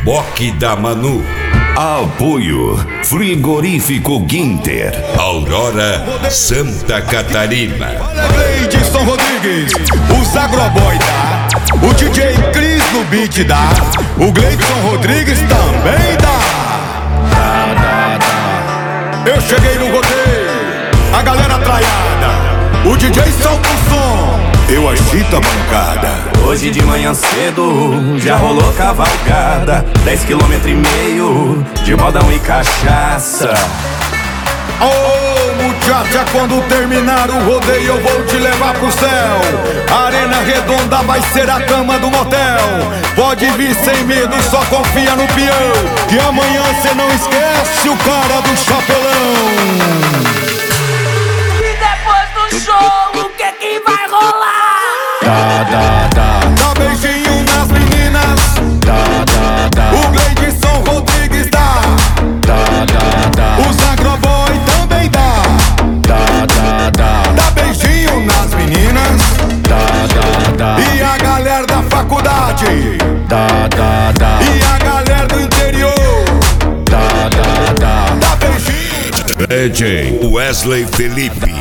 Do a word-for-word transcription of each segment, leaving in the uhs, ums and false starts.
Reboque da Manu. Apoio Frigorífico Guinter. Aurora, Santa Catarina. Olha, Gleidson Rodrigues, os Agroboy dá, o D J Cris no beat dá, o Gleidson Rodrigues também dá. Dá, dá, dá. Eu cheguei no rodeio, a galera traiada, o D J solta o som, eu agito a bancada. Hoje de manhã cedo já rolou cavalgada, dez quilômetros e meio de modão e cachaça. Ô oh, muchacha, quando terminar o rodeio eu vou te levar pro céu. A arena redonda vai ser a cama do motel. Pode vir sem medo, só confia no peão, que amanhã cê não esquece o cara do chapelão. E depois do show, o que que vai rolar? Dá, dá, dá. Dá beijinho nas meninas. Dá, dá, dá. O Gleidson Rodrigues dá. Dá, dá, dá. Os Agroboy também dá. Dá, dá, dá. Dá beijinho nas meninas. Dá, dá, dá. E a galera da faculdade. Dá, dá, dá. E a galera do interior. Dá, dá, dá. Dá beijinho. D J Wesley Felipe.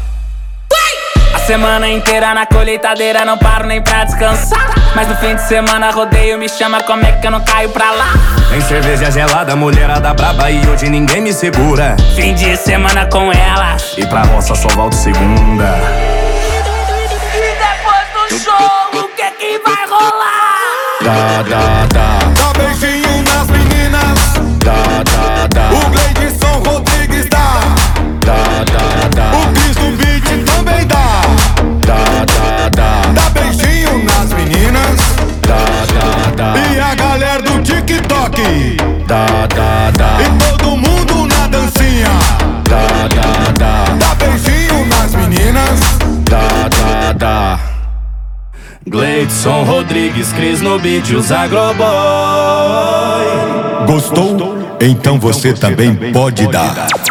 Semana inteira na colheitadeira, não paro nem pra descansar. Mas no fim de semana rodeio me chama, como é que eu não caio pra lá? Tem cerveja gelada, mulherada braba e hoje ninguém me segura. Fim de semana com ela, e pra roça só volto segunda. E depois do show, o que que vai rolar? Dá, dá, dá. Dá beijinho nas meninas. Dá, dá, dá. O Gleidson Rodrigues dá. Dá, dá, dá. O Cris do beat também dá. Dá, dá, dá. Dá beijinho nas meninas. Dá, dá, dá. E a galera do TikTok. Dá, dá, dá. E todo mundo na dancinha. Dá, dá, dá. Dá beijinho nas meninas. Dá, dá, dá. Gleidson Rodrigues, Cris no beat, os Agroboy. Gostou? Então você também pode dar.